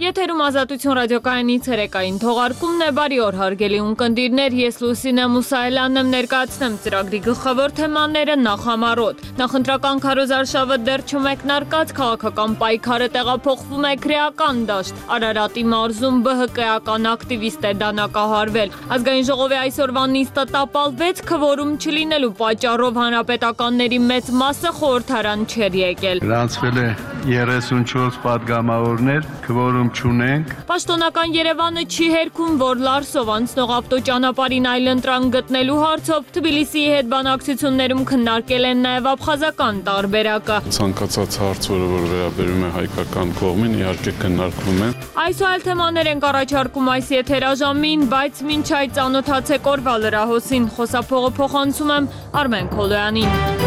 Եթերում Ազատություն ռադիոկայանի ցերեկային թողարկումն է, բարի օր հարգելի ունկնդիրներ, ես Լուսինե Մուսայելյանն եմ, ներկայացնեմ ծրագրի գլխավոր թեմաները նախամարոտ։ Նախընտրական քարոզարշավը դեռ չմեկնարկած, քաղաքական պայքարը տեղափոխվում է քրեական դաշտ։ Արարատի մարզում ԲՀԿ-ական ակտիվիստ է դանակահարվել։ Ազգային ժողովի այսօրվա նիստը տապալվեց, քվորում չլինելու պատճառով հանրապետականների մեծ մասը խորհրդարան չէր եկել։ Գրանցվել է 34 պատգամավորներ, քվորում չունենք։ Պաշտոնական Երևանը չի հերքում, որ Լարսով անցնող ավտոճանապարհին այլընտրանք գտնելու հարցով Թբիլիսիի հետ բանակցություններում քննարկել են նաև աբխազական տարբերակը։ Ցանկացած հարց, որ վերաբերում է հայկական կողմին, իհարկե քննարկվում է։ Այս ու այլ թեմաներ ենք առաջարկում այս եթերաժամին, բայց մինչ այդ ծանոթացեք օրվա լրահոսին, խոսափողը փոխանցում եմ Արմեն Քոլոյանին։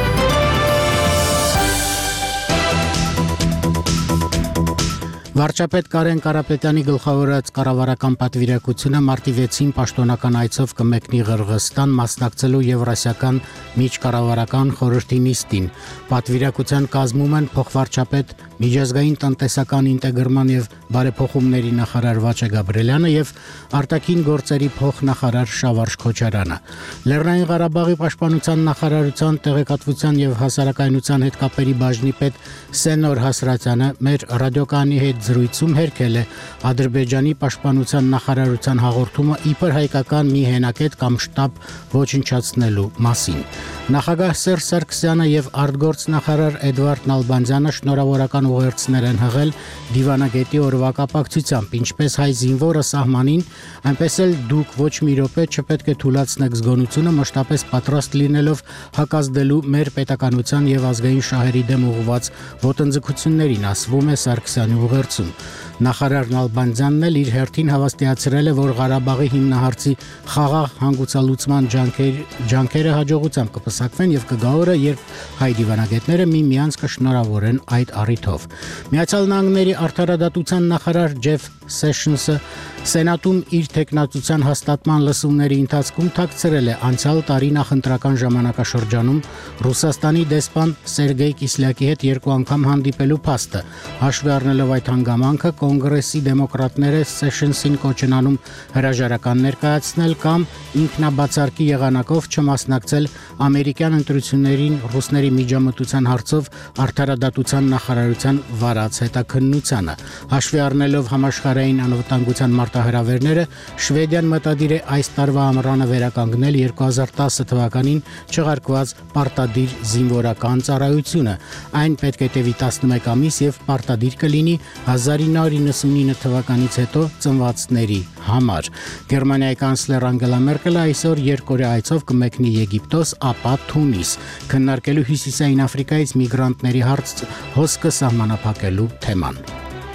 Վարչապետ Կարեն Կարապետյանի գլխավորած կառավարական պատվիրակությունը մարտի 6-ին պաշտոնական այցով կմեկնի Ղրղըզստան մասնակցելու Եվրասիական միջկառավարական խորհրդի նիստին։ Պատվիրակության կազմում են փոխվարչապետ, միջազգային տնտեսական ինտեգրման եւ բարեփոխումների նախարար Վաչե Գաբրելյանը եւ արտաքին գործերի փոխնախարար Շավարժ Քոչարյանը։ Լեռնային Ղարաբաղի պաշտպանության նախարարության տեղեկատվության եւ հասարակայնության հետ կապերի բաժնի պետ Սենոր Հասրատյանը մեր ռադիոկայանի հետ զրույցում հերքել է Ադրբեջանի պաշտպանության նախարարության հաղորդումը իբր հայկական մի հենակետ կամ շտաբ ոչնչացնելու մասին։ Նախագահ Սերժ Սարգսյանը եւ արտգործնախարար Էդվարդ Նալբանդյանը շնորհավորական ուղերձներ են հղել դիվանագետի օրվա կապակցությամբ, ինչպես հայ զինվորը սահմանին, այնպես էլ դուք ոչ մի րոպե չպետք է թուլացնեք զգոնությունը, մշտապես պատրաստ լինելով հակազդելու մեր պետականության եւ ազգային շահերի դեմ ուղղված ոտնձգություններին, ասվում է Սարգսյանի ուղերձում։ Նախարար Նալբանդյանն էլ իր հերթին հավաստիացրել է, որ Ղարաբաղի հիմնահարցի խաղաղ հանգուցալուծման ջանքերը հաջողությամբ կպսակվեն եւ կգա օրը, երբ հայ դիվանագետները միմյանց կշնորհավորեն այդ առիթով։ Միացյալ Նահանգների արդարադատության նախարար Ջեֆ Սեշնսը Սենատում իր տեխնացության հաստատման լսումների ընթացքում թաքցրել է անցյալ տարի նախընտրական ժամանակաշրջանում Ռուսաստանի դեսպան Սերգեյ Կիսլյակի հետ երկու անգամ հանդիպելու փաստը։ Հաշվի առնելով այդ հանգամանքը, կոնգրեսի դեմոկրատները Սեշնսին կոչ են անում հրաժարական ներկայացնել կամ ինքնաբացարկի եղանակով չմասնակցել ամերիկյան ընտրություններին ռուսների միջամտության հարցով արդարադատության նախարարության վարած հետաքննությանը։ Հաշվի առնելով համաշխարհային անվտանգության մարտահրավերները, Շվեդիան մտադիր է այս տարվա ամռանը վերականգնել 2010 թվականին չեղարկված պարտադիր զինվորական ծառայությունը։ Այն պետք է տևի 11 ամիս եւ պարտադիր կլինի 1999 թվականից հետո ծնվածների համար։ Գերմանիայի կանցլեր Անգելա Մերկելը այսօր երկօրյա այցով կմեկնի Եգիպտոս, ապա Թունիս, քննարկելու Հյուսիսային Աֆրիկայից միգրանտների հոսքը սահմանափակելու թեման։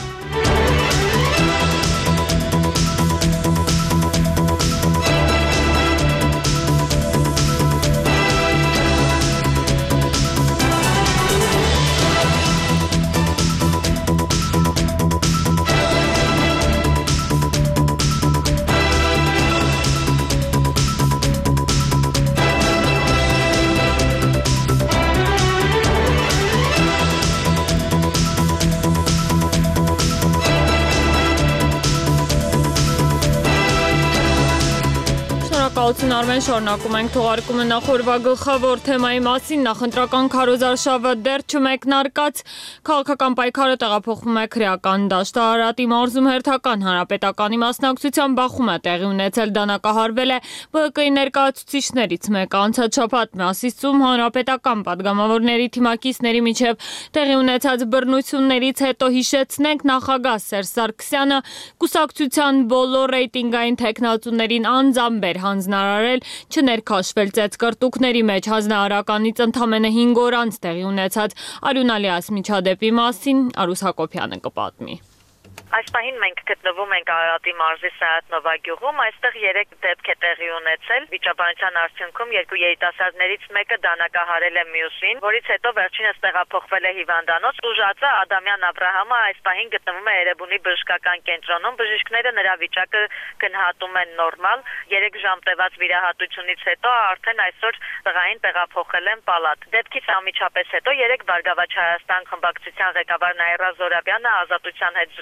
Արմեն, շարունակում ենք թողարկումը նախորդ գլխավոր թեմայի մասին։ Նախընտրական քարոզարշավը դեռ չմեկնարկած, քաղաքական պայքարը տեղափոխվում է քրեական դաշտ։ Արարատի մարզում հերթական հանրապետականի մասնակցությամբ բախում է տեղի ունեցել, դանակահարվել է ԲՀԿ-ի ներկայացուցիչներից մեկը։ Անցած շաբաթ Մասիսցում հանրապետական պատգամավորների թիմակիցների միջև տեղի ունեցած բռնություններից հետո հիշեցնենք նախագահ Սերժ Սարգսյանը կուսակցության բոլոր ռեյտինգային թեկնածուներին անձամբ հանձնարարել չներքաշվել ծեծկռտուքների մեջ հանձնարարականից ընդամենը 5 օր անց տեղի ունեցած Արյուն Ալիաս միջադեպի մասին Արուս Հակոբյանը կպատմի։ Այս պահին մենք գտնվում ենք Արարատի մարզի Սայաթնովա գյուղում, այստեղ 3 դեպք է տեղի ունեցել։ Վիճաբանության արդյունքում 2 երիտասարդներից մեկը դանակահարել է մյուսին, որից հետո վերջինս տեղափոխվել է հիվանդանոց։ Տուժածը Ադամյան Աբրահամը այս պահին գտնվում է Էրեբունի բժշկական կենտրոնում։ Բժիշկները նրա վիճակը գնահատում են նորմալ։ 3 ժամ տևած վիրահատությունից հետո արդեն այսօր տղային տեղափոխել են պալատ։ Դեպքից անմիջապես հետո 3 Բարգավաճ Հայաստան խմբակցության ղեկավար Նաիրա Զորաբյանը Ազատության հետ զրույցում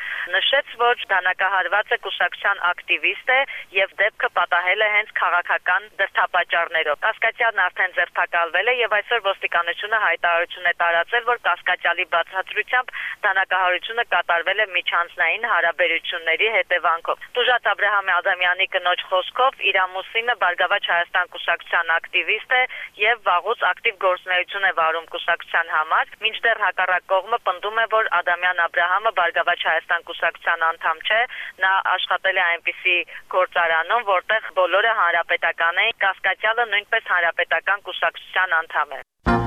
Նշեց, որ դանակահարվածը կուսակցության ակտիվիստ է եւ դեպքը պատահել է հենց քաղաքական դրդապատճառներով։ Կասկածյալն արդեն ձերբակալվել է եւ այսօր ոստիկանությունը հայտարարություն է տարածել, որ կասկածյալի բացատրությամբ դանակահարությունը կատարվել է միջանձնային հարաբերությունների հետևանքով։ Տուժած Աբրահամ Ադամյանի կնոջ խոսքով իր ամուսինը Բարգավաճ Հայաստան կուսակցության ակտիվիստ է եւ վաղուց ակտիվ գործունեություն է վարում կուսակցության համար, մինչդեռ հակառակ կողմը պնդում է, որ Ադամյան Աբրահամը Բարգավաճ Հայաստան կուսակցության անդամ չէ, նա աշխատել է այնպիսի գործարանում, որտեղ բոլորը հանրապետական են, կասկածյալը նույնպես հանրապետական կուսակցության անդամ է։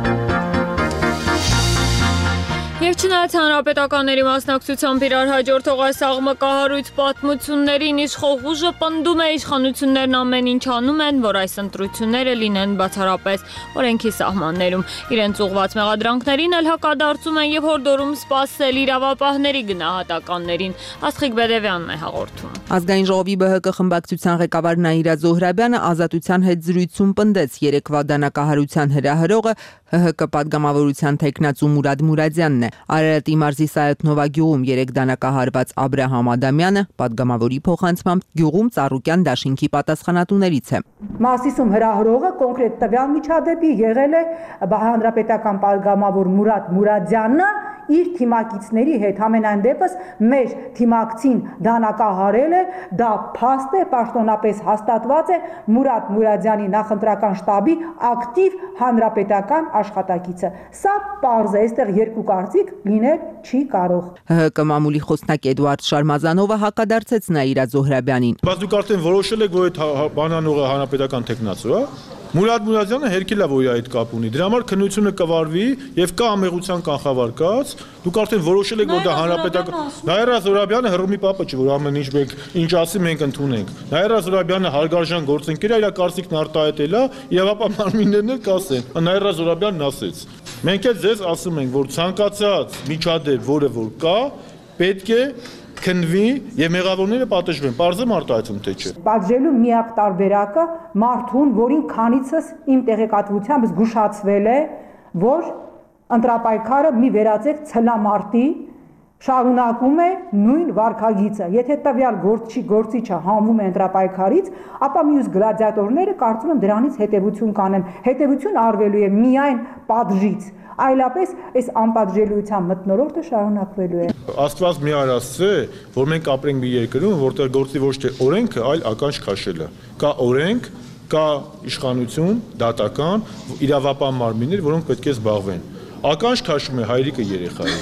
Եվ չնայած հանրապետականների մասնակցությամբ իրար հաջորդող այս աղմկահարույց պատմություններին իշխող ուժը պնդում է իշխանություններն ամեն ինչ անում են, որ այս ընտրությունները լինեն բացառապես օրենքի սահմաններում։ Իրենց ուղղված մեղադրանքներին էլ հակադարձում են եւ հորդորում սպասել իրավապահների գնահատականներին։ Աստղիկ Բեդևյանն է հաղորդում։ Ազգային ժողովի ԲՀԿ խմբակցության ղեկավար Նաիրա Զոհրաբյանը Ազատության հետ զրույցում պնդեց երեկվա դանակահարության հրահրողը ՀՀԿ падգամավորության թեկնածու Մուրադ Մուրադյանն է։ Արարատի մարզի Սայաթնովա գյուղում 3 դանակահարված Աբրահամ Ադամյանը падգամավորի փոխանցմամբ գյուղում Ծառուկյան դաշինքի պատասխանատուներից է։ Մասիսում հրահրողը կոնկրետ տվյալ միջադեպի եղել է հանրապետական падգամավոր Մուրադ Մուրադյանը իր թիմակիցների հետ, ամենայն դեպս մեր թիմակցին դանակահարել է, դա փաստ է, պաշտոնապես հաստատված է Մուրադ Մուրադյանի նախընտրական շտաբի ակտիվ հանրապետական աշխատակիցը։ Սա պարզ է, այստեղ երկու կարծիք լինել չի կարող։ ՀՀԿ մամուլի խոսնակ Էդուարդ Շարմազանովը հակադարձեց Նաիրա Զոհրաբյանին։ Բայց դուք արդեն որոշել եք, որ այդ բանանողը հանրապետական թեկնածու է։ Մուրադ Մուրադյանը հերքել է, որ իր այդ կապ ունի։ Դրա համար քննությունը կվարվի եւ կա ամեղության կանխավարկած։ Դուք արդեն որոշել եք, որ դա հանրապետական։ Նաիրա Զոհրաբյանը հռոմի պապը չի, որ ամեն ինչ ասի մենք ընդունենք։ Նաիրա Զոհրաբյանը հարգարժան գործընկեր է, իր կարծիքն արտահայտել է, իրավապահ մարմիններն էլ կասեն։ Նաիրա Զոհրաբյանն ասեց. Մենք էլ ձեզ ասում ենք, որ ցանկացած միջադեպ, որը որ կա, պետք է քննվի եւ մեղավորները պատժվեն։ Պարզը արտահայտում թե չէ։ Պատժելու միակ տարբերակը մարդուն, որին քանիցս իմ տեղեկատվությամբ զգուշացվել է, որ ընտրապայքարը մի վերածեք ցլամարտի շարունակում է նույն վարքագիծը։ Եթե տվյալ գործիչը հանվում է ընտրապայքարից, ապա մյուս գլադիատորները կարծում եմ դրանից հետևություն կանեն։ Հետևություն արվելու է միայն պատժից, այլապես այս անպատժելիության մթնոլորտը շարունակվելու է։ Աստված մի արածե, որ մենք ապրենք մի երկրում, որտեղ գործի ոչ թե օրենքը, այլ ականջ քաշելը։ Կա օրենք, կա իշխանություն, դատական, իրավապահ մարմիններ, որոնք պետք է զբաղվեն։ Ականջ քաշում է հայրիկը երեխային։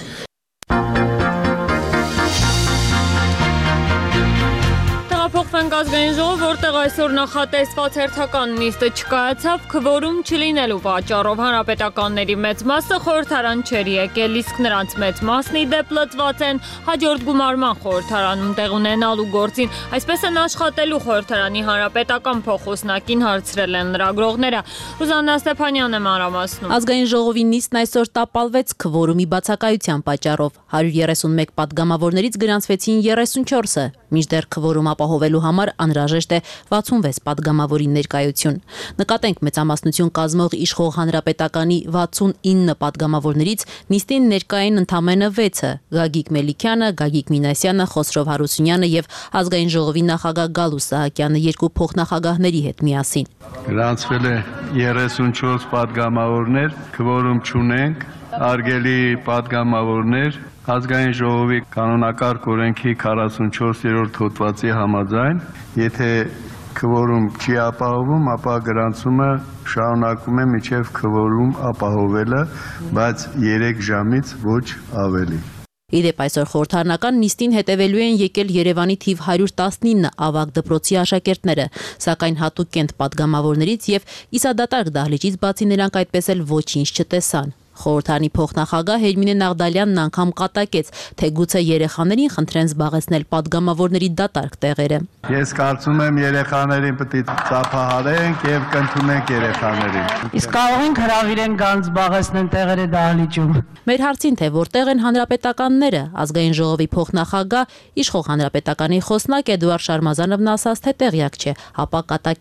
Փոխվենք ազգային ժողով, որտեղ այսօր նախատեսված հերթական նիստը չկայացավ, քվորում չլինելու պատճառով հանրապետականների մեծ մասը խորհրդարան չէր եկել, իսկ նրանց մեծ մասն ի դեպ լծված են հաջորդ գումարման խորհրդարանում տեղ ունենալու գործին, այսպես են աշխատելու խորհրդարանի հանրապետական փոխոսնակին հարցրել են լրագրողները։ Ռուզաննա Ստեփանյանն է մանրամասնում։ Ազգային ժողովի նիստն այսօր տապալվեց քվորումի բացակայության պատճառով։ 131 падգամավորներից գրանցվեցին 34-ը, մինչդեռ քվորում ապահովելու համար անհրաժեշտ է 66 падգամավորի ներկայություն։ Նկատենք մեծամասնություն կազմող իշխող հանրապետականի 69 падգամավորներից նիստին ներկային ընդամենը 6-ը՝ Գագիկ Մելիքյանը, Գագիկ Մինասյանը, Խոսրով Հարությունյանը եւ ազգային ժողովի նախագահ Գալուս Սահակյանը երկու փոխնախագահների հետ միասին։ Գրանցվել է 34 падգամավորներ, քվորում չունենք, արգելի падգամավորներ Ազգային ժողովի կանոնակարգ օրենքի 44-րդ հոդվածի համաձայն, եթե քվորում չի ապահովում, ապա գրանցումը շարունակում է մինչև քվորում ապահովելը, բայց 3 ժամից ոչ ավելի։ Իդեպ այսօր խորհրդարանական նիստին հետևելու են եկել Երևանի թիվ 119 ավագ դպրոցի աշակերտները, սակայն հատուկ կենտ падգամավորներից եւ իսադատարկ դահլիճից բացի նրանք այդպես էլ ոչինչ չտեսան։ Խորհրդարանի փոխնախագահ Հերմինե Նաղդալյանն անգամ կատակեց, թե գուցե երեխաներին խնդրեն զբաղեցնել падգամավորների դատարկ տեղերը։ Ես կարծում եմ երեխաներին պետք է ծափահարենք եւ կընդունենք երեխաներին։ Իսկ կարող ենք հրավիրեն գան զբաղեցնեն տեղերը դահլիճում։ Մեր հարցին թե որտեղ են հանրապետականները, ազգային ժողովի փոխնախագահ իշխող հանրապետականի խոսնակ Էդուարդ Շարմազանովն ասաց, թե տեղյակ չէ, ապա կատակեց։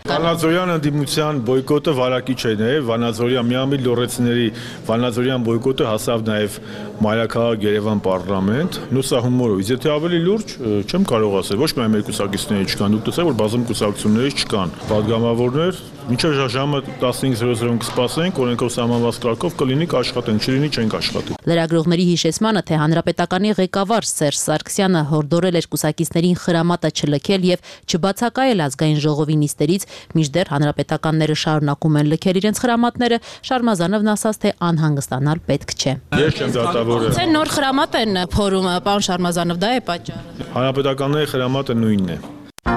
Վանաձորյան ընդդիմության բոյկոտը վարակիչ է նաև, Վանաձորյան միամիտ լոռեցիների Վանաձորյան բոյկոտը հասավ նաև մայրաքաղաք Երևան պարլամենտ, նո սա հումորով, իսկ եթե ավելի լուրջ չեմ կարող ասել, ոչ միայն մեր կուսակիցների չկան, դուք տեսեք, որ բազում կուսակցությունների չկան, падգամավորներ, մինչև ժամը 15:00 կսպասենք, օրենքով սահմանված կարգով կլինի կաշխատենք, չլինի չենք աշխատի։ Լրագրողների հիշեցմանը, թե հանրապետականի ղեկավար Սերժ Սարգսյանը հորդորել էր կուսակիցներին խրամատը չլքել եւ չբացակայել ազգային ժողովի նիստերից, մինչդեռ հանրապետականները շարունակում են լքել իրենց խրամատները, Շարմազանովն ասաց, թե անհանգստանալ պետք չէ։ Ես չեմ դատավորել։ Թե նոր խրամատ են փորում, պարոն Շարմազանով, դա է պատճառը։ Հանրապետականների խրամատը նույնն է։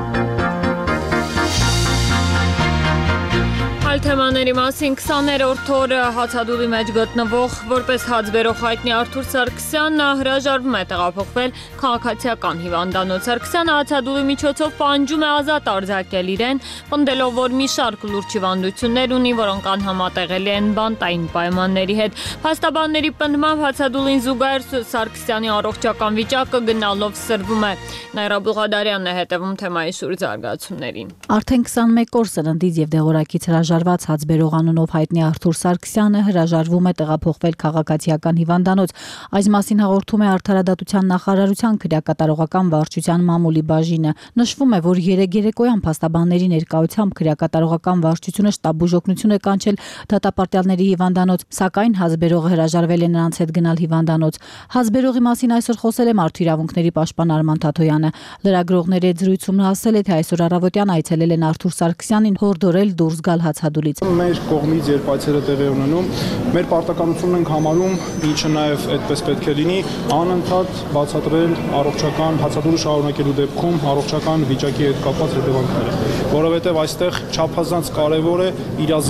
Այլ թեմաների մասին 20-րդ օրը հացադուլի մեջ գտնվող որպես հացբերող հայտնի Արթուր Սարգսյանը հրաժարվում է տեղափոխվել քաղաքացիական հիվանդանոց։ Սարգսյանը հացադուլի միջոցով պահանջում է ազատ արձակել իրեն, պնդելով, որ մի շարք լուրջ հիվանդություններ ունի, որոնք անհամատեղելի են բանտային պայմանների հետ։ Փաստաբանների պնդմամբ հացադուլին զուգահեռ Սարգսյանի առողջական վիճակը գնալով սրվում է։ Նաիրա Բուղադարյանն է հետևում թեմայի շուրջ զարգացումներին։ Արդեն 21 օր սննդից եւ դեղորայքից հրաժարված հացբերող անունով հայտնի Արթուր Սարգսյանը հրաժարվում է տեղափոխվել քաղաքացիական հիվանդանոց։ Այս մասին հաղորդում է Արդարադատության նախարարության քրեակատարողական վարչության մամուլի բաժինը։ Նշվում է, որ երեկոյան փաստաբանների ներկայությամբ քրեակատարողական վարչությունը շտաբուժօգնություն է կանչել դատապարտյալների հիվանդանոց, սակայն հացբերողը հրաժարվել է նրանց հետ գնալ հիվանդանոց։ Հացբերողի մասին այսօր խոսել է Մարդու իրավունքների պաշտպան Արման Թաթոյանը։ Լրագրողների հետ զրույցում ասել է, թե այսօր առավոտյան այցելել են Արթուր Սարգսյանին հորդորել դուրս գալ հացադուլից։ Մեր կողմից երբ այցերը տեղի ունենում, մեր պարտականությունն ենք համարում, ինչը նաև այդպես պետք է լինի, անընդհատ բացատրել առողջական հացադուլը շարունակելու դեպքում առողջական վիճակի հետ կապված հետևանքները, որովհետև այստեղ չափազանց կարևոր է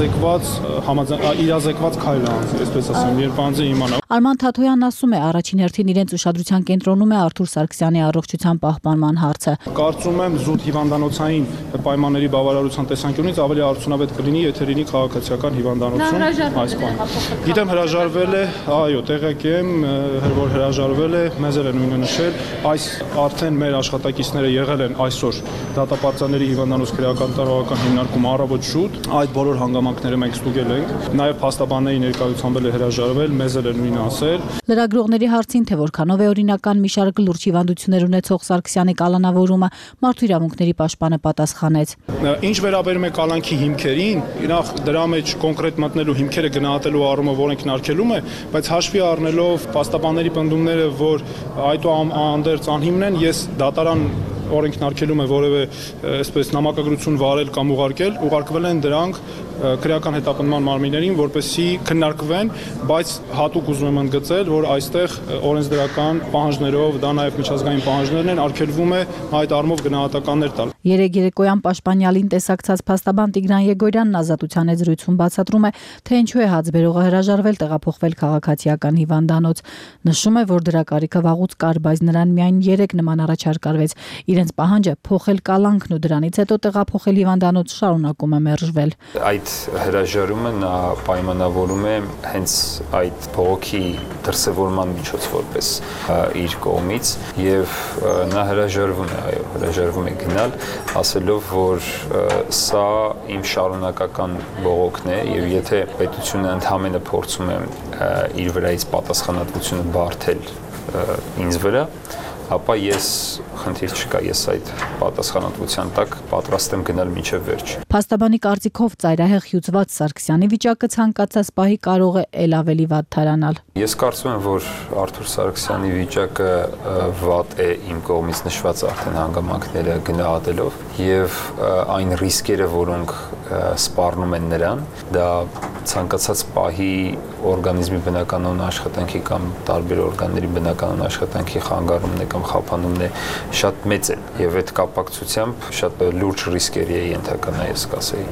իրազեկված քայլը անցնել, այսպես ասեմ, երբ անձը իմանա։ Արման Թաթոյանն ասում է, առաջին հերթին իրենց ուշադրության կենտրոնում է Արթուր Սարգսյանի առողջության պահպանման հարցը։ Կարծում եմ զուտ հիվանդանոցային պայմանների բավարարության տեսանկյունից ավելի արդյունավետ կլինի, եթե լինի քաղաքացիական հիվանդանոցում այս բանը։ Գիտեմ հրաժարվել է, այո, տեղյակ եմ, որ հրաժարվել է, մեզ էլ է նույնը նշել, այս արդեն մեր աշխատակիցները եղել են այսօր դատապարտյալների հիվանդանոց քրեակատարողական հիմնարկում առավոտ շուտ, այդ բոլոր հանգամանքները մենք ստուգել ենք, նաև փաստաբանների ներկայությամբ էլ է հրաժարվել, մեզ էլ է նույնը ասել։ Լրագրողների հարցին, թե որքանով է օրինական մի շարք լուրջ հիվանդություններ ունեցող Սարգսյանի կալանավորումը, Մարդու իրավունքների պաշտպանը պատասխանեց։ Ինչ վերաբերում է կալանքի հիմքերին, նախ դրա մեջ կոնկրետ մտնելու հիմքերը գնահատելու առումով օրենքնարկելում է, բայց հաշվի առնելով փաստաբանների պնդումները, որ այդուհանդերձ անհիմն են, ես դատարան օրենքնարկելում է որևէ այսպես նամակագրություն վարել կամ ուղարկվել են դրանք քրեական հետապնդման մարմիններին, որպեսզի քննարկվեն, բայց հատուկ ուզում եմ ընդգծել, որ այստեղ օրենսդրական պահանջներով, դա նաև միջազգային պահանջներն են, արգելվում է այդ առումով գնահատականներ տալ։ Երեկոյան պաշտպանյալին տեսակցած փաստաբան Տիգրան Եգորյանն ազատության հետ զրույցում բացատրում է, թե ինչու է հացբերողը հրաժարվել տեղափոխվել քաղաքացիական հիվանդանոց։ Նշում է, որ դրա կարիքը վաղուց կար, բայց նրան միայն 3 նման առաջարկ արվեց։ Իրենց պահանջը փոխել կալանքն ու դրանից հետո տեղափոխել հիվանդանոց շարունակում է մերժվել։ Այդ հրաժարումը նա պայմանավորում է հենց այդ բողոքի դրսևորման միջոց որպես իր կողմից եւ նա հրաժարվում է գնալ, ասելով, որ սա իմ շարունակական բողոքն է եւ եթե պետությունը ընդհանրապես փորձում է իր վրայից պատասխանատվությունը բարթել ինձ վրա, ապա ես խնդիր չկա, ես այդ պատասխանատվության տակ պատրաստ եմ գնալ մինչև վերջ։ Փաստաբանի կարծիքով ծայրահեղ հյուծված Սարգսյանի վիճակը ցանկացած պահի կարող է ել ավելի վատ թարանալ։ Ես կարծում եմ, որ Արթուր Սարգսյանի վիճակը վատ է իմ կողմից նշված արդեն հանգամանքները գնահատելով եւ այն ռիսկերը, որոնք սպառնում են նրան, դա ցանկացած պահի օրգանիզմի բնականոն աշխատանքի կամ տարբեր օրգանների բնականոն աշխատանքի խանգարումն է կամ խափանումն է շատ մեծ է եւ այդ կապակցությամբ շատ լուրջ ռիսկերի է ենթակա ես կասեի։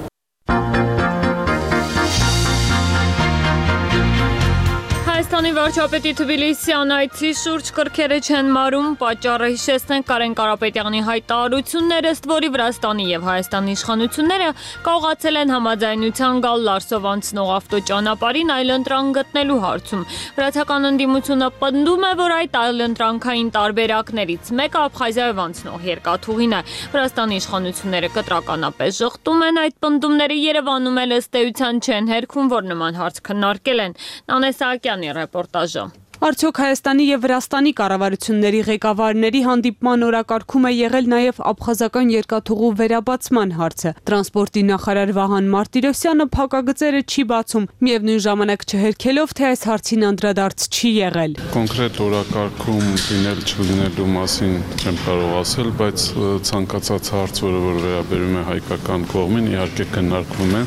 Հայաստանի վարչապետի Թբիլիսյան այցի շուրջ կրքերը չեն մարում, պատճառը հիշեցնենք Կարեն Կարապետյանի հայտարարությունները, ըստ որի Վրաստանի եւ Հայաստանի իշխանությունները կողացել են համաձայնության գալ Լարսով անցնող ավտոճանապարհին այլընտրանք գտնելու հարցում։ Վրացական ընդդիմությունը պնդում է, որ այդ այլընտրանքային տարբերակներից մեկը Աբխազիայով անցնող երկաթուղին է։ Վրաստանի իշխանությունները կտրականապես ժխտում են այդ պնդումները, Երևանում էլ ըստ էության չեն հերքում, որ նման հարց քննարկել են։ Նանե Սահակյանի ռեպորտաժը։ Արդյոք Հայաստանի եւ Վրաստանի կառավարությունների ղեկավարների հանդիպման օրակարգում է եղել նաեւ աբխազական երկաթուղու վերաբացման հարցը։ Տրանսպորտի նախարար Վահան Մարտիրոսյանը փակագծերը չի բացում, միևնույն ժամանակ չհերքելով, թե այս հարցին անդրադարձ չի եղել։ Կոնկրետ օրակարգում լինել չլինելու մասին չեմ կարող ասել, բայց ցանկացած հարց, որը վերաբերում է հայկական կողմին, իհարկե քննարկվում է։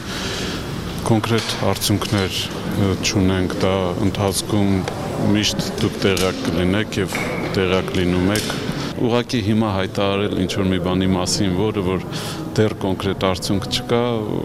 Կոնկրետ արդյունքներ չունենք, դա ընթացքում միշտ դուք տեղյակ կլինեք եւ տեղյակ լինում եք։ Ուղղակի հիմա հայտարարել ինչ-որ մի բանի մասին, որ դեռ կոնկրետ արդյունք չկա,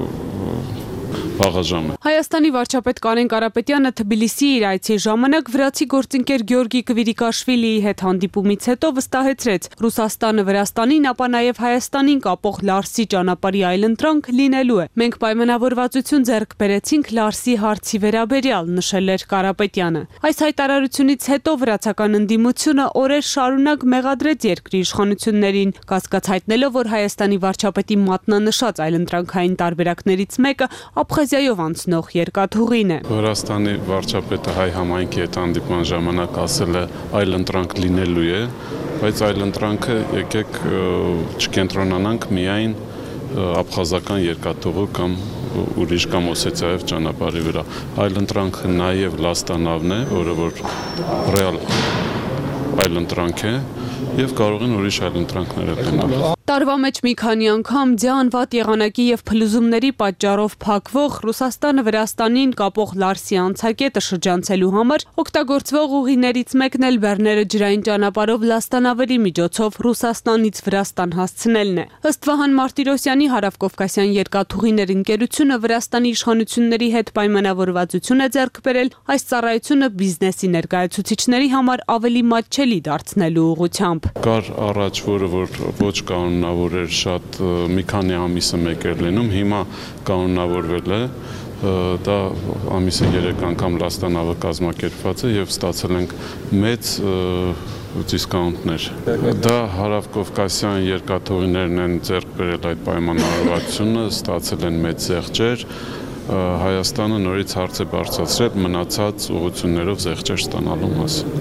վաղաժամ է։ Հայաստանի վարչապետ Կարեն Կարապետյանը Թբիլիսի իր այցի ժամանակ վրացի գործընկեր Գյորգի Կվիրիկաշվիլիի հետ հանդիպումից հետո վստահեցրեց, Ռուսաստանը Վրաստանին, ապա նաև Հայաստանին կապող Լարսի ճանապարհի այլընտրանք լինելու է։ Մենք պայմանավորվածություն ձեռք բերեցինք Լարսի հարցի վերաբերյալ, նշել էր Կարապետյանը։ Այս հայտարարությունից հետո վրացական ընդդիմությունը օրեր շարունակ մեղադրեց երկրի իշխանություններին, կասկած հայտնելով, որ Հայաստանի վարչապետի մատնանշած այլընտրանքային տարբերակներից մեկը Աբխազիայով անցնող երկաթուղին է։ Վրաստանի վարչապետը հայ համայնքի հետ հանդիպման ժամանակ ասել է այլընտրանք լինելու է, բայց այլընտրանքը եկեք չկենտրոնանանք միայն աբխազական երկաթուղու կամ ուրիշ կամ Օսեթիայով ճանապարհի վրա։ Այլընտրանքը նաև Լաստանավն է, որը որ ռեալ այլընտրանք է եւ կարող են ուրիշ այլընտրանքներ լինել։ Տարվա մեջ մի քանի անգամ ձյան վատ եղանակի եւ փլուզումների պատճառով փակվող Ռուսաստանը Վրաստանին կապող Լարսի անցակետը շրջանցելու համար օգտագործվող ուղիներից մեկն էլ բեռները ջրային ճանապարհով լաստանավերի միջոցով Ռուսաստանից Վրաստան հասցնելն է։ Ըստ Վահան Մարտիրոսյանի Հարավկովկասյան երկաթուղիներ ընկերությունը Վրաստանի իշխանությունների հետ պայմանավորվածություն է ձեռք բերել այս ծառայությունը բիզնեսի ներկայացուցիչների համար ավելի մատչելի դարձնելու ուղղությամբ։ Կար առաջ, որը ոչ կանոնավոր էր, շատ մի քանի ամիսը մեկ էր լինում, հիմա կանոնավորվել է, դա ամիսը 3 անգամ լաստանավը կազմակերպված է եւ ստացել ենք մեծ դիսկաունտներ։ Դա Հարավկովկասյան երկաթուղիներն են ձեռք բերել այդ պայմանավորվածությունը, ստացել են մեծ զեղչեր, Հայաստանը նորից հարց է բարձրացրել մնացած ուղղություններով զեղչեր ստանալու մասին։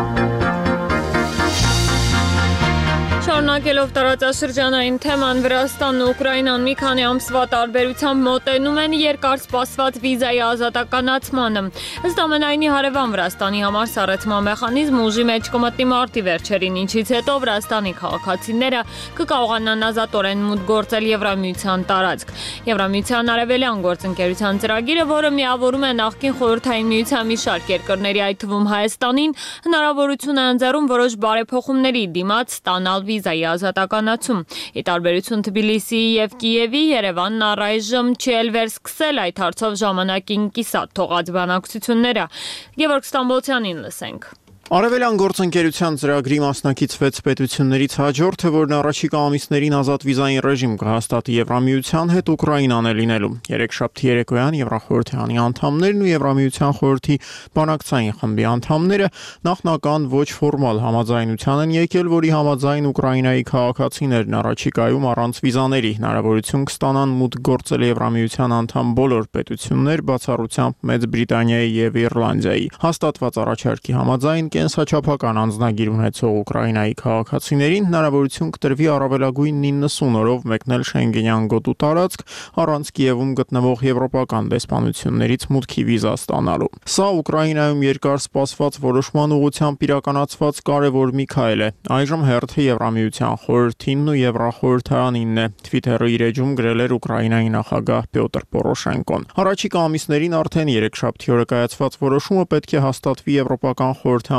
Շարունակելով տարածաշրջանային թեման, Վրաստանն ու Ուկրաինան մի քանի ամսվա տարբերությամբ մոտենում են երկար սպասված վիզայի ազատականացմանը։ Ըստ ամենայնի հարևան Վրաստանի համար սառեցման մեխանիզմը ուժի մեջ կմտնի մարտի վերջերին, ինչից հետո Վրաստանի քաղաքացիները կկարողանան ազատորեն մուտք գործել Եվրամիության տարածք։ Եվրամիության արևելյան գործընկերության ծրագիրը, որը միավորում է նախկին Խորհրդային Միության մի շարք երկրների, այդ թվում Հայաստանին, հնարավորություն է ընձեռում որոշ բարեփոխումների դիմաց ստանալ վիզայի ազատականացում։ Ի տարբերություն Թբիլիսիի եւ Կիևի, Երևանն առայժմ չի էլ վերսկսել այդ հարցով ժամանակին կիսատ թողած բանակցությունները։ Գևորգ Ստամբոլցյանին լսենք։ Արևելյան գործընկերության ծրագրի մասնակից 6 պետություններից հաջորդը, որն առաջիկա ամիսներին ազատ վիզային ռեժիմ կհաստատի Եվրամիության հետ, Ուկրաինան է լինելու։ Երեքշաբթի երեկոյան Եվրախորհրդի անդամներն ու Եվրամիության խորհրդի բանակցային խմբի անդամները նախնական ոչ ֆորմալ համաձայնության են եկել, որի համաձայն Ուկրաինայի քաղաքացիներն առաջիկայում առանց վիզաների հնարավորություն կստանան մուտք գործել Եվրամիության անդամ բոլոր պետություններ, բացառությամբ Մեծ Բրիտանիայի եւ Իռլանդիայի։ Հաստատված առաջարկի համաձայն կենսաչափական անձնագիր ունեցող Ուկրաինայի քաղաքացիներին հնարավորություն կտրվի առավելագույն 90 օրով մեկնել Շենգենյան գոտու տարածք առանց Կիևում գտնվող եվրոպական դեսպանություններից մուտքի վիզա ստանալու։ Սա Ուկրաինայում երկար սպասված որոշման ուղղությամբ իրականացված կարևոր մի քայլ է։ Այժմ հերթը Եվրամիության խորհրդինն ու Եվրախորհրդարանինն է, Twitter-ը իր էջում գրել էր Ուկրաինայի նախագահ Պյոտր Պորոշենկոն։ Առաջիկա ամիսներին արդեն երեքշաբթի օրը կայացված որոշումը պետք է հաստատվի Եվրոպական խորհրդարանի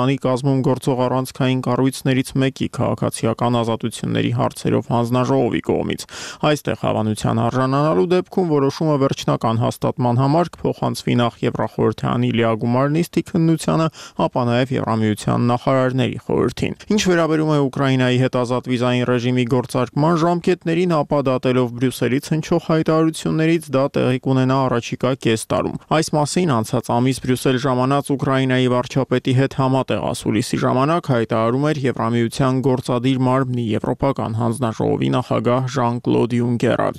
Եվրամիությանի կազմում գործող առանցքային կառույցներից մեկի քաղաքացիական ազատությունների հարցերով հանձնաժողովի կողմից։ Այստեղ հավանության արժանանալու դեպքում որոշումը վերջնական հաստատման համար կփոխանցվի նախ Եվրախորհրդանի լիագումար նիստի քննությանը, ապա նաև Եվրամիության նախարարների խորհրդին։ Ինչ վերաբերում է Ուկրաինայի հետ ազատ վիզային ռեժիմի գործարկման ժամկետներին, ապա դատելով Բրյուսելից հնչող հայտարարություններից դա տեղի կունենա առաջիկա կես տարում։ Այս մասին անցած ամիս Բրյուսել ժամանած Ուկրաինայի վարչապետի հետ համատեղ ասուլիսի ժամանակ հայտարարում էր Եվրամիության գործադիր մարմնի Եվրոպական հանձնաժողովի նախագահ Ժան-Կլոդ Յունկերը։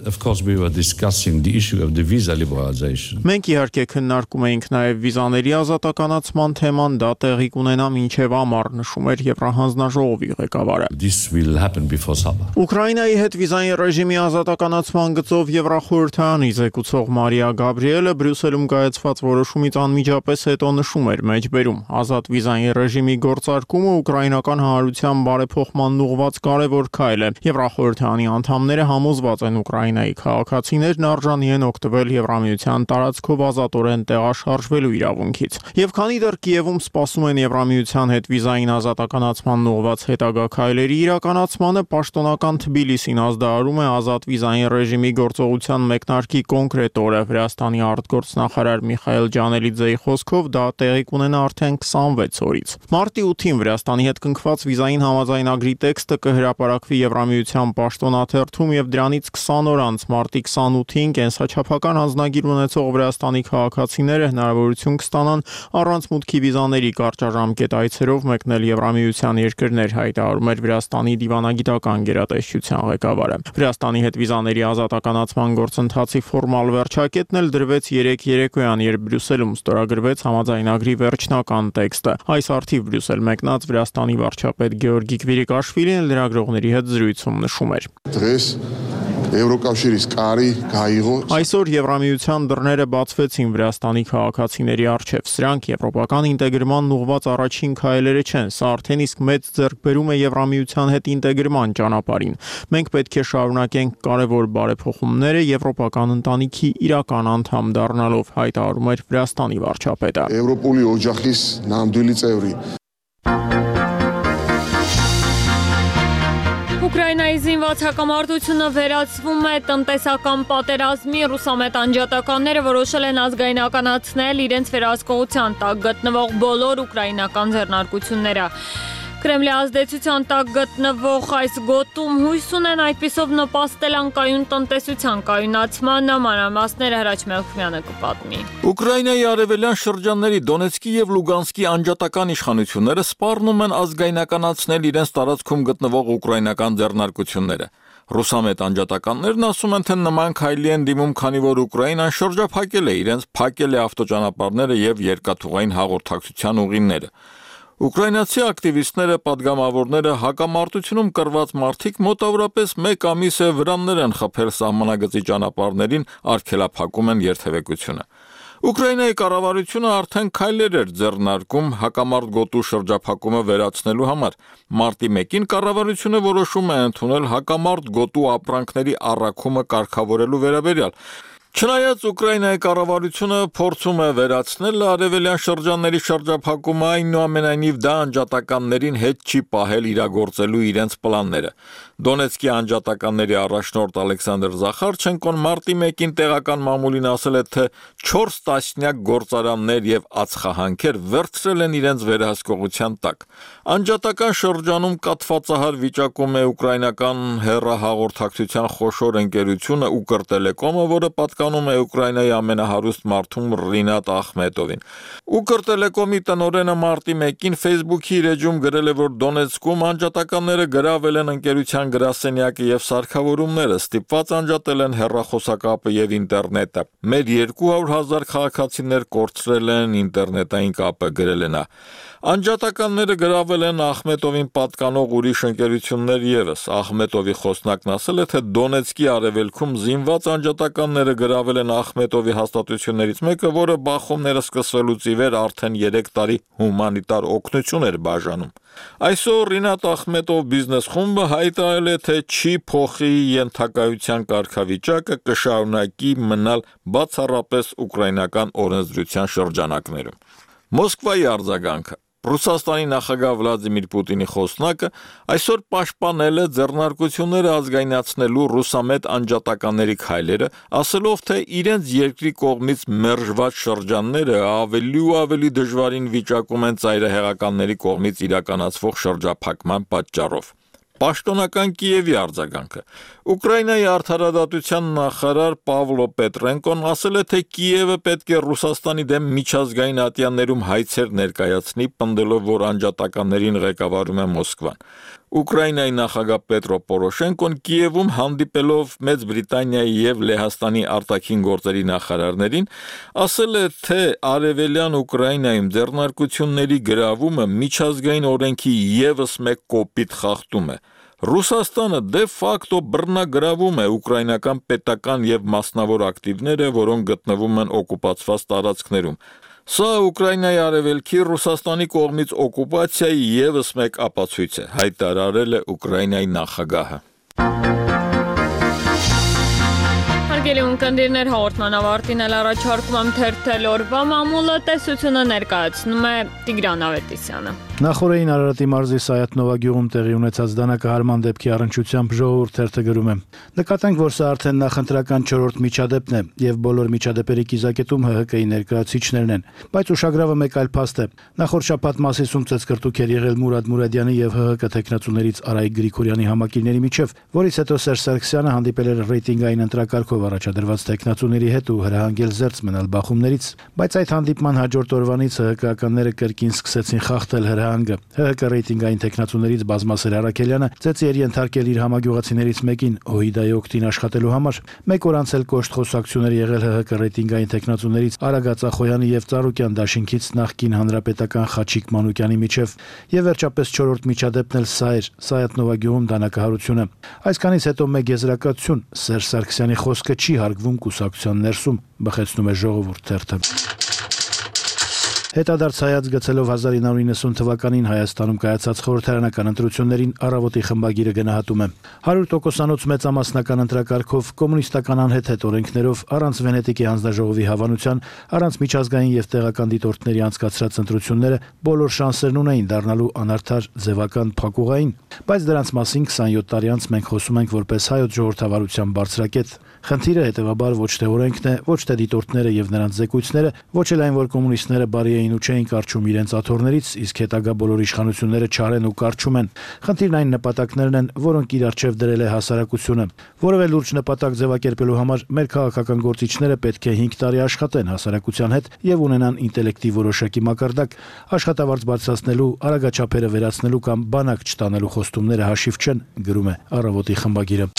Մենք իհարկե քննարկում էինք նաև վիզաների ազատականացման թեման, դա տեղի կունենա մինչև ամառ, նշում էր Եվրահանձնաժողովի ղեկավարը։ Ուկրաինայի հետ վիզային ռեժիմի ազատականացման գծով Եվրախորհրդանի զեկուցող Մարիա Գաբրիելը Բրյուսելում կայացված որոշումից անմիջապես հետո նշում էր մեջբերում. ազատ վիզային ռեժիմի գործարկումը ուկրաինական հանրության բարեփոխման ուղղված կարևոր քայլ է։ Եվրախորհրդանի անդամները համոզված են Ուկրաինայի քաղաքացիներն արժանի են օգտվել Եվրամիության տարածքով ազատորեն տեղաշարժվելու իրավունքից։ Եվ քանի դեռ Կիևում սպասում են Եվրամիության հետ վիզային ազատականացման ուղղված հետագա քայլերի իրականացմանը, պաշտոնական Թբիլիսին ազդարարում է ազատ վիզային ռեժիմի գործողության մեկնարկի կոնկրետ օրը։ Վրաստանի արտգործնախարար Միխայել Ջանելիձեի խոսքով դա տեղի կունենա արդեն 26 օրից։ Մարտի 8-ին Վրաստանի հետ կնքված վիզային համաձայնագրի տեքստը կհրապարակվի Եվրամիության պաշտոնաթերթում եւ դրանից 20 օր անց մարտի 28-ին կենսաչափական անձնագիր ունեցող Վրաստանի քաղաքացիները հնարավորություն կստանան առանց մուտքի վիզաների կարճաժամկետ այցերով մեկնել Եվրամիության երկրներ, հայտարարում էր Վրաստանի դիվանագիտական գերատեսչության ղեկավարը։ Վրաստանի հետ վիզաների ազատականացման գործընթացի ֆորմալ վերջակետն էլ դրվեց 3 երեկոյան, երբ Բրյուսելում ստորագրվեց համաձայնագրի վերջնական տեքստը։ Այս արդիվ Բրյուսել մեկնած Վրաստանի վարչապետ Գեորգի Կվիրիկաշվիլին լրագրողների հետ զրույցում նշում էր. Եվրոկავშირის կարի գայიღո Այսօր Եվրամիության դռները բացվեցին Վրաստանի քաղաքացիների առջև։ Սրանք եվրոպական ինտեգրման ուղղված առաջին քայլերը չեն, սա արդեն իսկ մեծ ձեռքբերում է Եվրամիության հետ ինտեգրման ճանապարհին։ Մենք պետք է շարունակենք կարևոր բարեփոխումները եվրոպական ընտանիքի իրական անդամ դառնալով, հայտարարում էր Վրաստանի վարչապետը։ Եվրոպոլի օջախის նამდვილი ծևրի Ուկրաինայի զինված հակամարտությունը վերածվում է տնտեսական պատերազմի։ Ռուսամետ անջատականները որոշել են ազգայնականացնել իրենց վերահսկողության տակ գտնվող բոլոր ուկրաինական ձեռնարկությունները։ Կրեմլի ազդեցության տակ գտնվող այս գոտում հույս ունեն այդպիսով նպաստել անկայուն տնտեսության կայունացմանը, մանրամասները Հրաչ Մելքոյանը կպատմի։ Ուկրաինայի արևելյան շրջանների Դոնեցկի եւ Լուգանսկի անջատական իշխանությունները սպառնում են ազգայնականացնել իրենց տարածքում գտնվող ուկրաինական ձեռնարկությունները։ Ռուսամետ անջատականներն ասում են, թե նման քայլի են դիմում, քանի որ Ուկրաինան շրջափակել է իրենց փակել է ավտոճանապարհները եւ երկաթուղային հաղորդակցության ուղիները։ Ուկրաինացի ակտիվիստները, падգամավորները, հակամարտությունում կռված մարդիկ մոտավորապես 1 ամիս է վրաններ են խփել սահմանագծի ճանապարհներին, արգելափակում են երթևեկությունը։ Ուկրաինայի կառավարությունը արդեն քայլեր էր ձեռնարկում հակամարտ գոտու շրջափակումը վերացնելու համար։ Մարտի 1-ին կառավարությունը որոշում է ընդունել հակամարտ գոտու ապրանքների առաքումը կարգավորելու վերաբերյալ։ Չնայած Ուկրաինայի կառավարությունը փորձում է վերացնել արևելյան շրջանների շրջափակումը, այնուամենայնիվ դա անջատականներին հետ չի պահել իրագործելու իրենց պլանները։ Դոնեցկի անջատականների առաջնորդ Ալեքսանդր Զախարչենկոն մարտի 1-ին տեղական մամուլին ասել է, թե 4 տասնյակ գործարաններ եւ ածխահանքեր վերցրել են իրենց վերահսկողության տակ։ Անջատական շրջանում կաթվածահար վիճակում է ուկրաինական հեռահաղորդակցության խոշոր ընկերությունը Ukrtelecom-ը, որը պատկանում է Ուկրաինայի ամենահարուստ մարդուն Ռինատ Ախմետովին։ Ukrtelecom-ի տնօրենը մարտի 1-ին Facebook-ի իր էջում գրել է, որ Դոնեցկում անջատականները գրավել են ընկերության գրասենյակը եւ սարքավորումները, ստիպված անջատել են հեռախոսակապը եւ ինտերնետը։ Մեր 200,000 քաղաքացիներ կորցրել են ինտերնետային կապը, գրել է նա։ Անջատականները գրավել են Ախմետովին պատկանող ուրիշ ընկերություններ եւս։ Ախմետովի խոսնակն ասել է, թե Դոնեցկի արևելքում զինված անջատականները գրավել են Ախմետովի հաստատություններից մեկը, որը բախումները սկսվելուց ի վեր արդեն 3 տարի հումանիտար օգնություն էր բաժանում։ Այսօր Ռինատ Ախմետով բիզնես խումբը հայտարարել է, թե չի փոխի ենթակայության կարգավիճակը, կշարունակի մնալ բացառապես ուկրաինական օրենսդրության շրջանակներում։ Մոսկվայի արձագանքը։ Ռուսաստանի նախագահ Վլադիմիր Պուտինի խոսնակը այսօր պաշտպանել է ձեռնարկությունները ազգայնացնելու ռուսամետ անջատականների քայլերը, ասելով, թե իրենց երկրի կողմից մերժված շրջանները ավելի ու ավելի դժվարին վիճակում են ծայրահեղականների կողմից իրականացվող շրջափակման պատճառով։ Պաշտոնական Կիևի արձագանքը Ուկրաինայի արդարադատության նախարար Պավլո Պետրենկոն ասել է, թե Կիևը պետք է Ռուսաստանի դեմ միջազգային ատյաններում հայցեր ներկայացնի, պնդելով, որ անջատականներին ղեկավարում է Մոսկվան։ Ուկրաինայի նախագահ Պետրո Պորոշենկոն Կիևում հանդիպելով Մեծ Բրիտանիայի եւ Լեհաստանի արտաքին գործերի նախարարներին ասել է, թե արևելյան Ուկրաինայում ձեռնարկությունների գրավումը միջազգային օրենքի եւս մեկ կոպիտ խախտում է։ Ռուսաստանը դե ֆակտո բռնագրավում է ուկրաինական պետական եւ մասնավոր ակտիվները, որոնք գտնվում են օկուպացված տարածքներում։ Սա Ուկրաինայի արևելքի Ռուսաստանի կողմից օկուպացիայի եւս մեկ ապացույց է, հայտարարել է Ուկրաինայի նախագահը։ Հարգելի ունկնդիրներ, հաղորդման ավարտին էլ առաջարկում եմ թերթել օրվա մամուլը, տեսությունը ներկայացնում է Տիգրան Ավետիսյանը։ Նախորդին Արարատի մարզի Սայաթնովա գյուղում տեղի ունեցած դանակահարման դեպքի առնչությամբ ժողովուրդ թերթը գրում է. Նկատենք, որ սա արդեն նախընտրական 4-րդ միջադեպն է եւ բոլոր միջադեպերի կիզակետում ՀՀԿ-ի ներկայացուցիչներն են, բայց ուշագրավը մեկ այլ փաստ է։ Նախորդ շաբաթ Մասիսում ծեծկրտուք էր եղել Մուրադ Մուրադյանի եւ ՀՀԿ տեխնացուներից Արայիկ Գրիգորյանի համակիրների միջև, որից հետո Սերժ Սարգսյանը հանդիպել էր ռեյտինգային ընտրակարգով առաջադրված տեխնացուների հետ ու հրահանգել զերծ մնալ բախումներից, բայց այդ հանդիպման հաջորդ օրվանից ՀՀԿ-ականները կրկին սկսեցին խախտել հրահանգը։ ՀՀԿ ռեյտինգային տեխնացուներից Բազմասեր Արաքելյանը ծեծի էր ենթարկել իր համագյուղացիներից մեկին Օհիդայի օգտին աշխատելու համար։ Մեկ օր անց էլ կոշտ խոսակցություններ եղել ՀՀԿ ռեյտինգային տեխնացուներից Արագած Ախոյանի եւ Ծառուկյան դաշինքից նախկին հանրապետական Խաչիկ Մանուկյանի միջև։ Եվ վերջապես 4-րդ միջադեպն էլ սա էր՝ Սայաթնովա գյուղում դանակահարությունը։ Այսքանից հետո մեկ եզրակացություն՝ Սերժ Սարգսյանի խոսքը չի հարգվում կուսակցության ներսում, բխեցնում է ժողովուրդ թերթը։ Հետադարձ հայաց գցելով 1990 թվականին Հայաստանում կայացած խորհրդարանական ընտրություններին Առավոտի խմբագիրը գնահատում է. 100%-անոց մեծամասնական ընտրակարգով, կոմունիստական անհեթեթ օրենքներով, առանց Վենետիկի հանձնաժողովի հավանության, առանց միջազգային եւ տեղական դիտորդների անցկացրած ընտրությունները բոլոր շանսերն ունեին դառնալու անարդար, ձևական, փակուղային, բայց դրանց մասին 27 տարի անց մենք խոսում ենք որպես հայոց ժողովրդավարության բարձրակետ։ Խնդիրը հետևաբար ոչ թե օրենքն է, ոչ թե դիտորդները եւ նրանց զեկույցները, ոչ էլ այն, որ կոմունիստները բարի էին ու չէին կարճում իրենց աթոռներից, իսկ հետագա բոլոր իշխանությունները չարեն ու կարճում են։ Խնդիրն այն նպատակներն են, որոնք իր առջև դրել է հասարակությունը։ Որևէ լուրջ նպատակ ձևակերպելու համար մեր քաղաքական գործիչները պետք է 5 տարի աշխատեն հասարակության հետ եւ ունենան ինտելեկտի որոշակի մակարդակ, աշխատավարձ բարձրացնելու, արագաչափերը վերացնելու կամ բանակ չտանելու խոստումները հաշիվ չեն, գրում է Առավոտի խմբագիրը։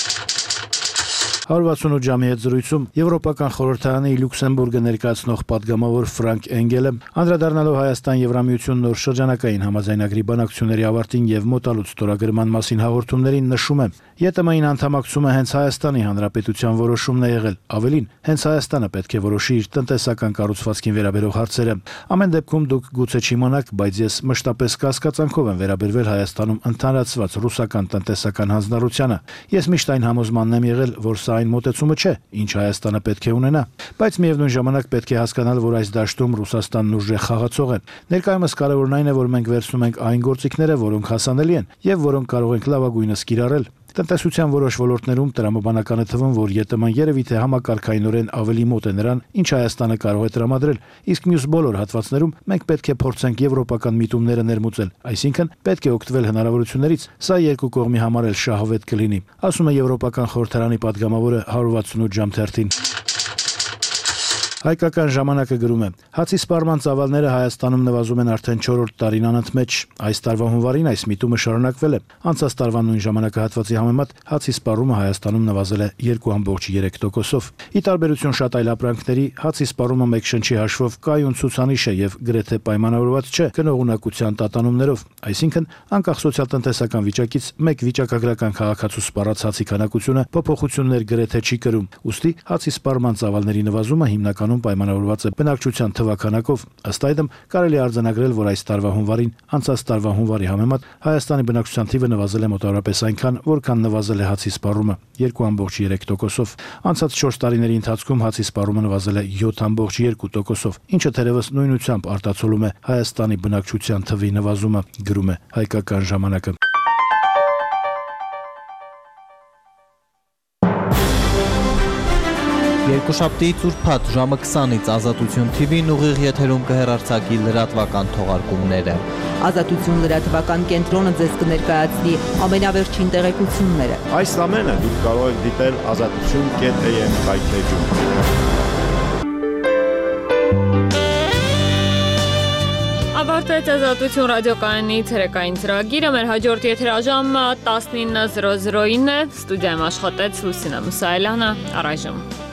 168 ժամի հետ զրույցում Եվրոպական խորհրդարանի Լյուքսեմբուրգը ներկայացնող падգամավոր Ֆրանկ Էնգելը անդրադառնալով Հայաստան-Եվրամիություն նոր շրջանակային համաձայնագրի բանակցությունների ավարտին եւ մոտալուտ ստորագրման մասին հաղորդումներին նշում է. ԵՏՄ-ին անդամակցումը հենց Հայաստանի Հանրապետության որոշումն է եղել, ավելին, հենց Հայաստանը պետք է որոշի իր տնտեսական կառուցվածքին վերաբերող հարցերը։ Ամեն դեպքում դուք գուցե չիմանաք, բայց ես մշտապես կասկածանքով եմ վերաբերվել Հայաստանում ընդհանրացված ռուսական տնտեսական հանձնառությանը։ Ես միշտ այն համոզմանն եմ եղել, որ սա այն մոտեցումը չէ, ինչ Հայաստանը պետք է ունենա, բայց միևնույն ժամանակ պետք է հասկանալ, որ այս դաշտում Ռուսաստանն ուժեղ խաղացող է։ Ներկայումս կարևորն այն է, որ մենք վերցնում ենք այն գործիքները, որոնք հասանելի են եւ որոնք կարող ենք լավագույնս կիրառել։ Տնտեսության որոշ ոլորտներում տրամաբանական է թվում, որ ԵՏՄ-ն երևի թե համակարգայինորեն ավելի մոտ է նրան, ինչ Հայաստանը կարող է տրամադրել, իսկ մյուս բոլոր հատվածներում մենք պետք է փորձենք եվրոպական միտումները ներմուծել, այսինքն պետք է օգտվել հնարավորություններից, սա երկու կողմի համար էլ շահավետ կլինի, ասում է Եվրոպական խորհրդարանի падգամավորը 168 ժամ թերթին։ Հայկական ժամանակը գրում է. հացի սպառման ծավալները Հայաստանում նվազում են արդեն 4-րդ տարին անընդմեջ։ Այս տարվա հունվարին այս միտումը շարունակվել է։ Անցած տարվա նույն ժամանակահատվածի համեմատ հացի սպառումը Հայաստանում նվազել է 2.3%-ով։ Ի տարբերություն շատ այլ ապրանքների, հացի սպառումը մեկ շնչի հաշվով կայուն ցուցանիշ է եւ գրեթե պայմանավորված չէ գնողունակության տատանումներով, այսինքն անկախ սոցիալ-տնտեսական վիճակից մեկ վիճակագրական քաղաքացու սպառած հացի քանակությունը փոփոխություններ գրեթե չի կրում։ Ուստի հացի սպառման ծավալների նվազումը հիմնականում Հայաստանում պայմանավորված է բնակչության թվականակով։ Ըստ այդմ կարելի է արձանագրել, որ այս տարվա հունվարին անցած տարվա հունվարի համեմատ Հայաստանի բնակչության թիվը նվազել է մոտավորապես այնքան, որքան նվազել է հացի սպառումը 2.3%-ով։ Անցած 4 տարիների ընթացքում հացի սպառումը նվազել է 7.2%-ով, ինչը թերևս նույնությամբ արտացոլում է Հայաստանի բնակչության թվի նվազումը, գրում է Հայկական ժամանակը։ Երկուշաբթի ծուրփաթ ժամը 20-ից Ազատություն TV-ն ուղիղ եթերում կհեռարձակի լրատվական թողարկումները։ Ազատություն լրատվական կենտրոնը ձեզ կներկայացնի ամենավերջին տեղեկությունները։ Այս ամենը դուք կարող եք դիտել azatutun.am վայրէջում։ Ավարտեց Ազատություն ռադիոկայանի ցերեկային ծրագիրը, մեր հաջորդ եթերաժամը 19:00-ին է, ստուդիայում աշխատեց Լուսինե Մուսայելյանը, առայժմ